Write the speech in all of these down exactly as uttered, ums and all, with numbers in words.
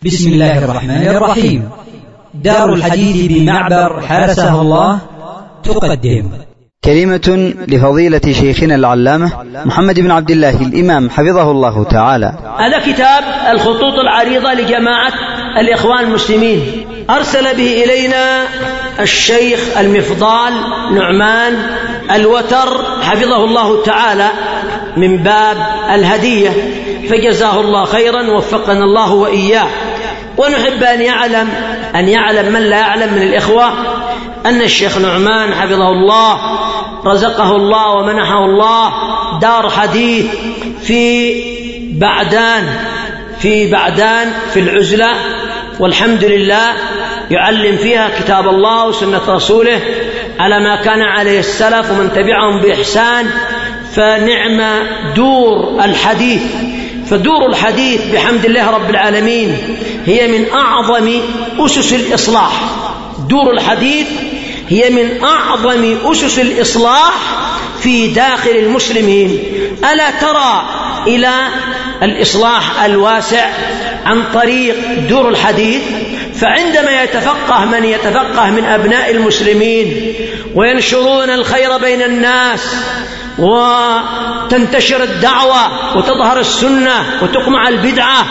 بسم الله الرحمن الرحيم. دار الحديث بمعبر حرسها الله تقدم كلمة لفضيلة شيخنا العلامة محمد بن عبد الله الإمام حفظه الله تعالى. هذا كتاب الخطوط العريضة لجماعة الإخوان المسلمين، أرسل به إلينا الشيخ المفضال نعمان الوتر حفظه الله تعالى من باب الهدية، فجزاه الله خيرا ووفقنا الله وإياه. ونحب أن يعلم أن يعلم من لا يعلم من الإخوة أن الشيخ نعمان حفظه الله رزقه الله ومنحه الله دار حديث في بعدان في بعدان في العزلة، والحمد لله يعلم فيها كتاب الله وسنة رسوله على ما كان عليه السلف ومن تبعهم بإحسان. فنعم دور الحديث، فدور الحديث بحمد الله رب العالمين هي من أعظم أسس الإصلاح. دور الحديث هي من أعظم أسس الإصلاح في داخل المسلمين. ألا ترى إلى الإصلاح الواسع عن طريق دور الحديث؟ فعندما يتفقه من يتفقه من أبناء المسلمين وينشرون الخير بين الناس وتنتشر الدعوة وتظهر السنة وتقمع البدعة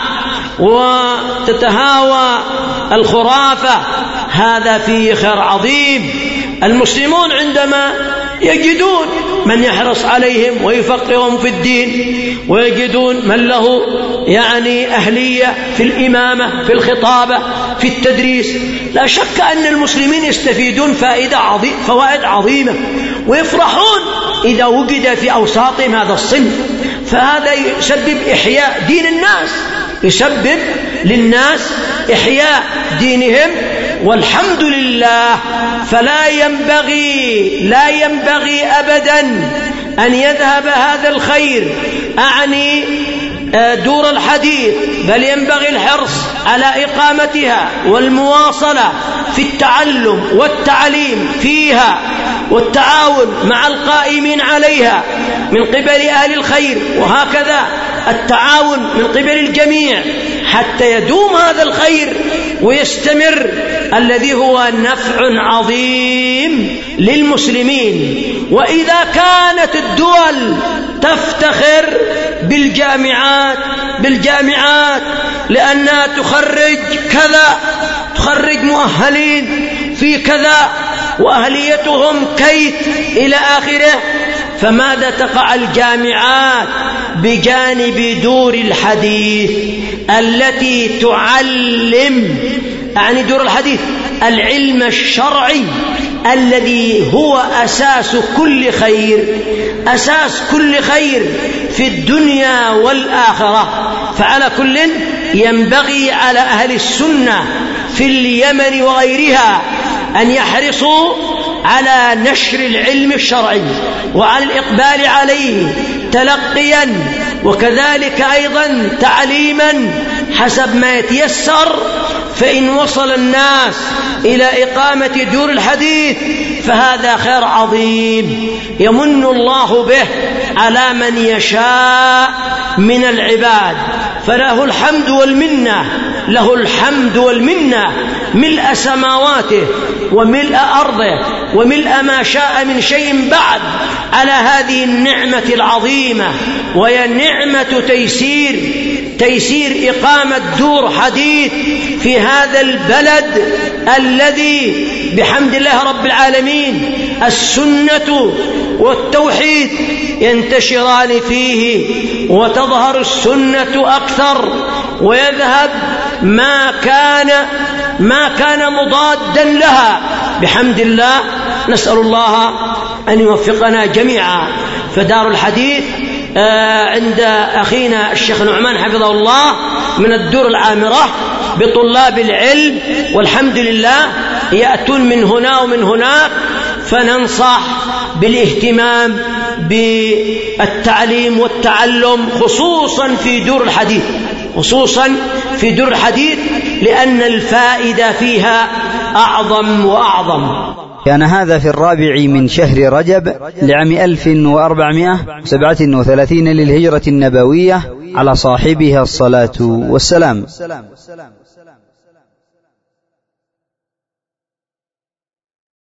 وتتهاوى الخرافة، هذا فيه خير عظيم. المسلمون عندما يجدون من يحرص عليهم ويفقههم في الدين، ويجدون من له يعني أهلية في الإمامة في الخطابة في التدريس، لا شك أن المسلمين يستفيدون فائدة عظيم فوائد عظيمة، ويفرحون إذا وجد في أوساطهم هذا الصنف. فهذا يسبب إحياء دين الناس، يسبب للناس إحياء دينهم، والحمد لله. فلا ينبغي لا ينبغي أبدا أن يذهب هذا الخير، أعني دور الحديث، بل ينبغي الحرص على إقامتها والمواصلة في التعلم والتعليم فيها، والتعاون مع القائمين عليها من قبل أهل الخير، وهكذا التعاون من قبل الجميع حتى يدوم هذا الخير ويستمر، الذي هو نفع عظيم للمسلمين. وإذا كانت الدول تفتخر بالجامعات بالجامعات لأنها تخرج كذا، تخرج مؤهلين في كذا وأهليتهم كيت إلى آخره، فماذا تقع الجامعات بجانب دور الحديث التي تعلم، يعني دور الحديث العلم الشرعي الذي هو أساس كل خير، أساس كل خير في الدنيا والآخرة. فعلى كل ينبغي على أهل السنة في اليمن وغيرها أن يحرصوا على نشر العلم الشرعي وعلى الإقبال عليه تلقيا، وكذلك أيضا تعليما حسب ما يتيسر. فإن وصل الناس إلى إقامة دور الحديث فهذا خير عظيم يمن الله به على من يشاء من العباد، فله الحمد والمنة، له الحمد والمنة ملء سماواته وملء أرضه وملء ما شاء من شيء بعد على هذه النعمة العظيمة، وهي نعمة تيسير تيسير إقامة دور حديث في هذا البلد الذي بحمد الله رب العالمين السنة والتوحيد ينتشران فيه، وتظهر السنة أكثر، ويذهب ما كان ما كان مضادا لها بحمد الله. نسأل الله أن يوفقنا جميعا. فدار الحديث عند أخينا الشيخ نعمان حفظه الله من الدور العامرة بطلاب العلم، والحمد لله يأتون من هنا ومن هناك، فننصح بالاهتمام بالتعليم والتعلم خصوصا في دور الحديث خصوصا في دور الحديث لأن الفائدة فيها أعظم وأعظم. كان هذا في الرابع من شهر رجب لعام ألف وأربعمائة وسبعة وثلاثين للهجرة النبوية، على صاحبها الصلاة والسلام.